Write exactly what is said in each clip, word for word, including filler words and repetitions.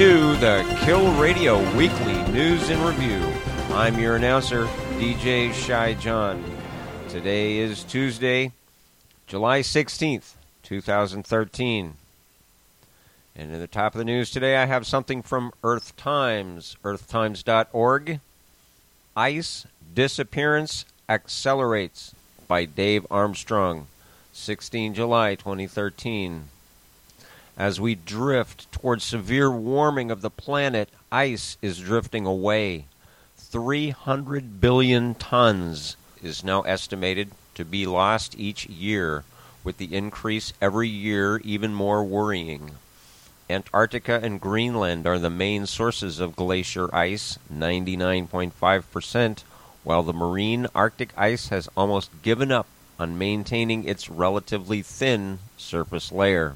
to the Kill Radio Weekly News and Review. I'm your announcer, D J Shy John. Today is Tuesday, July sixteenth, twenty thirteen. And at the top of the news today, I have something from Earth Times, earth times dot org. Ice Disappearance Accelerates by Dave Armstrong, sixteenth of July, twenty thirteen. As we drift towards severe warming of the planet, ice is drifting away. three hundred billion tons is now estimated to be lost each year, with the increase every year even more worrying. Antarctica and Greenland are the main sources of glacier ice, ninety-nine point five percent, while the marine Arctic ice has almost given up on maintaining its relatively thin surface layer.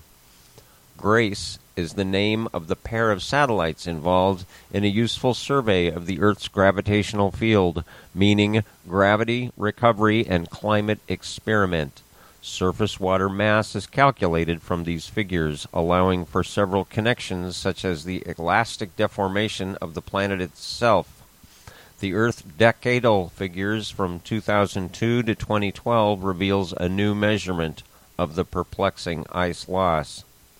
GRACE is the name of the pair of satellites involved in a useful survey of the Earth's gravitational field, meaning Gravity, Recovery, and Climate Experiment. Surface water mass is calculated from these figures, allowing for several connections such as the elastic deformation of the planet itself. The Earth decadal figures from two thousand two to twenty twelve reveals a new measurement of the perplexing ice loss.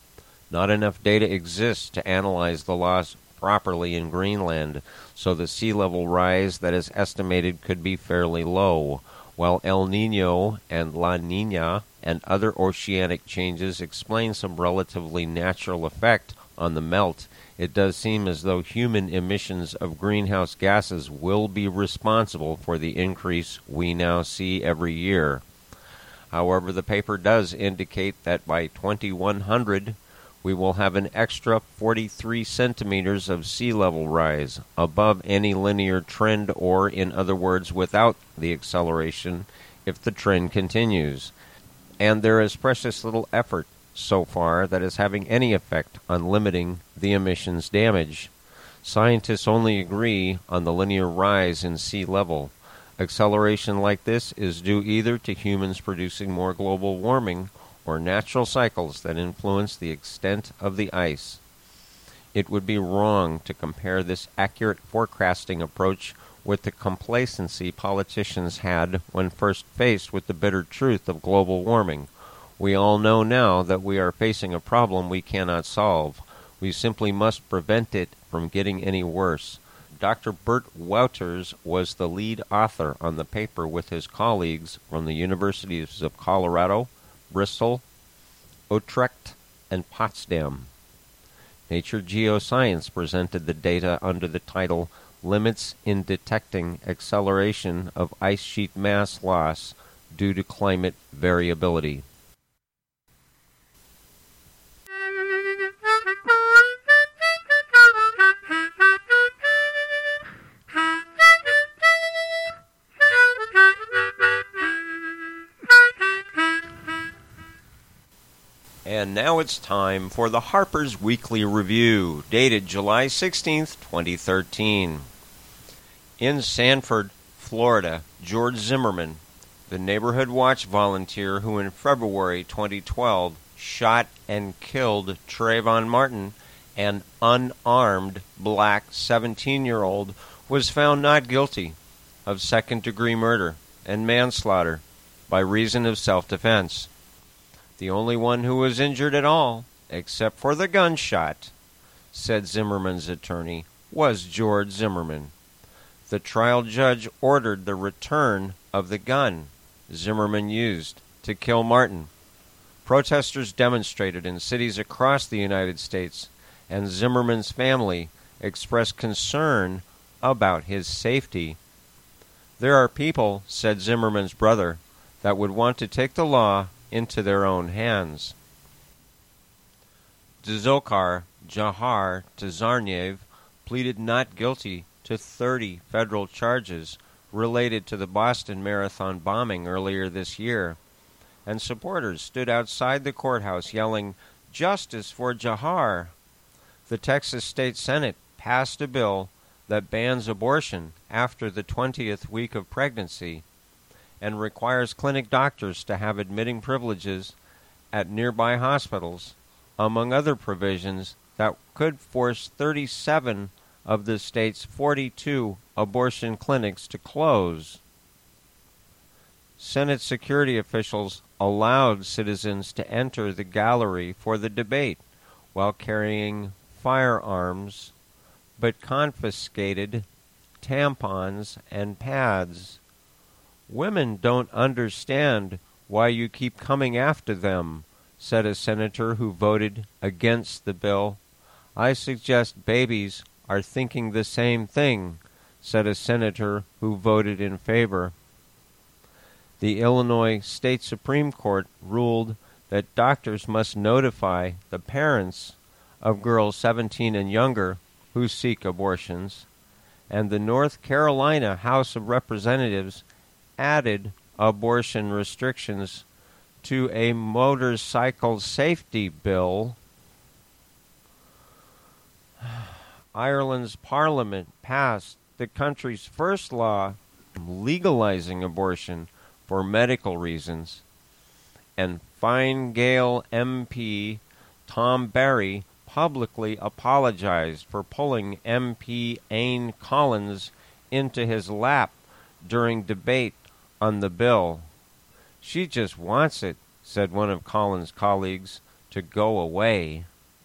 Not enough data exists to analyze the loss properly in Greenland, so the sea level rise that is estimated could be fairly low, while El Niño and La Niña and other oceanic changes explain some relatively natural effect on the melt. It does seem as though human emissions of greenhouse gases will be responsible for the increase we now see every year. However, the paper does indicate that by twenty-one hundred, we will have an extra forty-three centimeters of sea level rise, above any linear trend, or, in other words, without the acceleration, if the trend continues. And there is precious little effort so far that is having any effect on limiting the emissions damage. Scientists only agree on the linear rise in sea level. Acceleration like this is due either to humans producing more global warming or natural cycles that influence the extent of the ice. It would be wrong to compare this accurate forecasting approach with the complacency politicians had when first faced with the bitter truth of global warming. We all know now that we are facing a problem we cannot solve. We simply must prevent it from getting any worse. Doctor Bert Wouters was the lead author on the paper with his colleagues from the universities of Colorado, Bristol, Utrecht, and Potsdam. Nature Geoscience presented the data under the title Limits in Detecting Acceleration of Ice Sheet Mass Loss Due to Climate Variability. And now it's time for the Harper's Weekly Review, dated July sixteenth, twenty thirteen. In Sanford, Florida, George Zimmerman, the Neighborhood Watch volunteer who in February twenty twelve shot and killed Trayvon Martin, an unarmed black seventeen-year-old, was found not guilty of second-degree murder and manslaughter by reason of self-defense. The only one who was injured at all, except for the gunshot, said Zimmerman's attorney, was George Zimmerman. The trial judge ordered the return of the gun Zimmerman used to kill Martin. Protesters demonstrated in cities across the United States, and Zimmerman's family expressed concern about his safety. There are people, said Zimmerman's brother, that would want to take the law into their own hands. Dzhokhar Jahar Tsarnaev pleaded not guilty to thirty federal charges related to the Boston Marathon bombing earlier this year, and supporters stood outside the courthouse yelling, "Justice for Jahar!" The Texas State Senate passed a bill that bans abortion after the twentieth week of pregnancy and requires clinic doctors to have admitting privileges at nearby hospitals. Among other provisions, that could force thirty-seven of the state's forty-two abortion clinics to close. Senate security officials allowed citizens to enter the gallery for the debate while carrying firearms, but confiscated tampons and pads. "Women don't understand why you keep coming after them," said a senator who voted against the bill. "I suggest babies are thinking the same thing," said a senator who voted in favor. The Illinois State Supreme Court ruled that doctors must notify the parents of girls seventeen and younger who seek abortions, and the North Carolina House of Representatives added abortion restrictions to a motorcycle safety bill. Ireland's parliament passed the country's first law legalizing abortion for medical reasons, and Fine Gael M P Tom Barry publicly apologized for pulling M P Aine Collins into his lap during debate on the bill. "She just wants it," said one of Collins' colleagues, "to go away."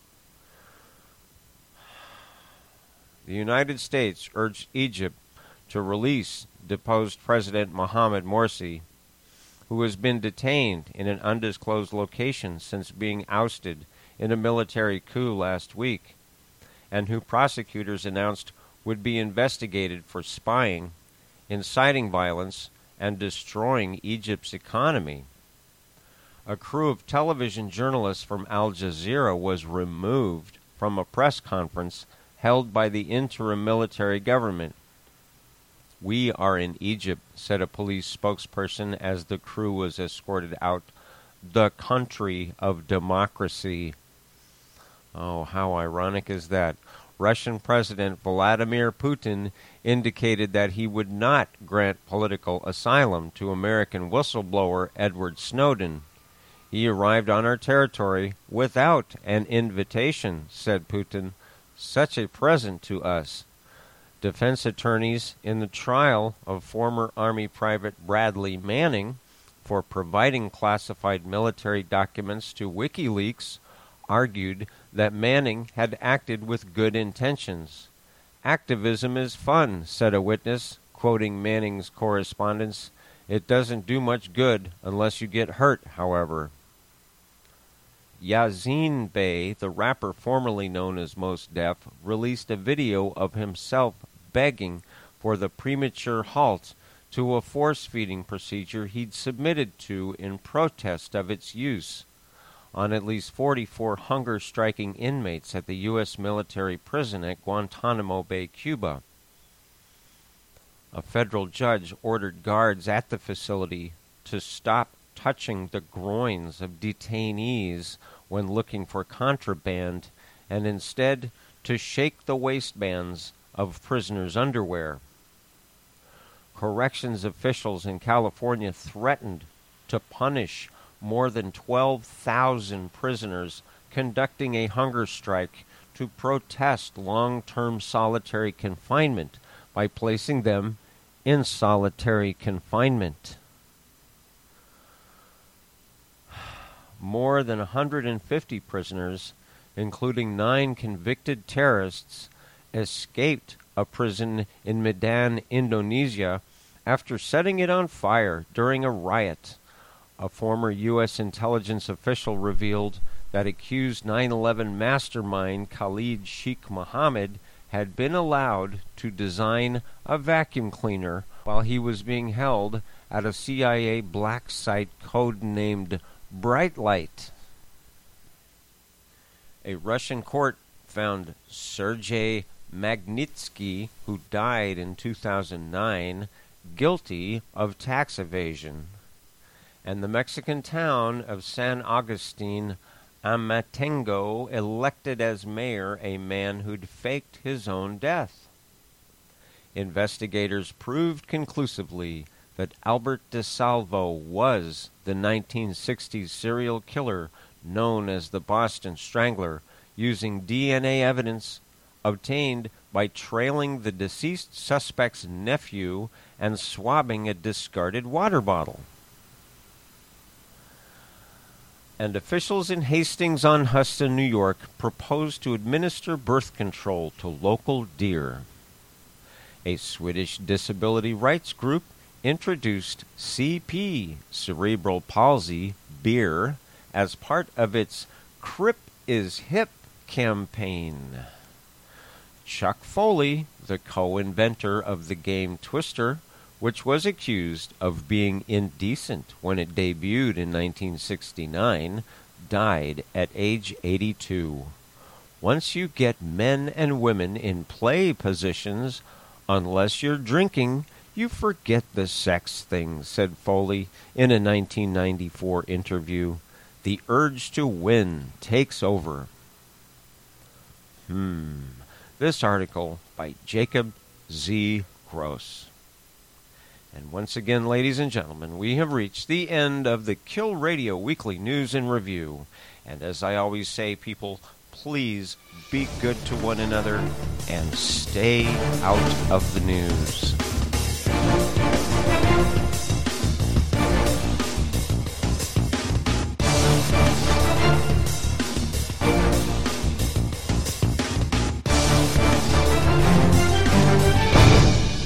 The United States urged Egypt to release deposed President Mohamed Morsi, who has been detained in an undisclosed location since being ousted in a military coup last week, and who prosecutors announced would be investigated for spying, inciting violence, and destroying Egypt's economy. A crew of television journalists from Al Jazeera was removed from a press conference held by the interim military government. "We are in Egypt," said a police spokesperson as the crew was escorted out, "the country of democracy." Oh, how ironic is that? Russian President Vladimir Putin indicated that he would not grant political asylum to American whistleblower Edward Snowden. "He arrived on our territory without an invitation," said Putin. "Such a present to us." Defense attorneys in the trial of former Army Private Bradley Manning for providing classified military documents to WikiLeaks argued that Manning had acted with good intentions. "Activism is fun," said a witness, quoting Manning's correspondence. "It doesn't do much good unless you get hurt, however." Yazine Bey, the rapper formerly known as Mos Def, released a video of himself begging for the premature halt to a force-feeding procedure he'd submitted to in protest of its use on at least forty-four hunger-striking inmates at the U S military prison at Guantanamo Bay, Cuba. A federal judge ordered guards at the facility to stop touching the groins of detainees when looking for contraband, and instead to shake the waistbands of prisoners' underwear. Corrections officials in California threatened to punish more than twelve thousand prisoners conducting a hunger strike to protest long-term solitary confinement by placing them in solitary confinement. More than one hundred fifty prisoners, including nine convicted terrorists, escaped a prison in Medan, Indonesia, after setting it on fire during a riot. A former U S intelligence official revealed that accused nine eleven mastermind Khalid Sheikh Mohammed had been allowed to design a vacuum cleaner while he was being held at a C I A black site codenamed Bright Light. A Russian court found Sergei Magnitsky, who died in two thousand nine, guilty of tax evasion. And the Mexican town of San Agustin Amatengo elected as mayor a man who'd faked his own death. Investigators proved conclusively that Albert DeSalvo was the nineteen sixties serial killer known as the Boston Strangler, using D N A evidence obtained by trailing the deceased suspect's nephew and swabbing a discarded water bottle. And officials in Hastings-on-Hudson, New York, proposed to administer birth control to local deer. A Swedish disability rights group introduced C P, cerebral palsy, beer, as part of its Crip is Hip campaign. Chuck Foley, the co-inventor of the game Twister, which was accused of being indecent when it debuted in nineteen sixty-nine, died at age eighty-two. Once you get men and women in play positions, unless you're drinking, you forget the sex thing, said Foley in a nineteen ninety-four interview. The urge to win takes over. Hmm. This article by Jacob Z. Gross. And once again, ladies and gentlemen, we have reached the end of the Kill Radio Weekly News and Review. And as I always say, people, please be good to one another and stay out of the news.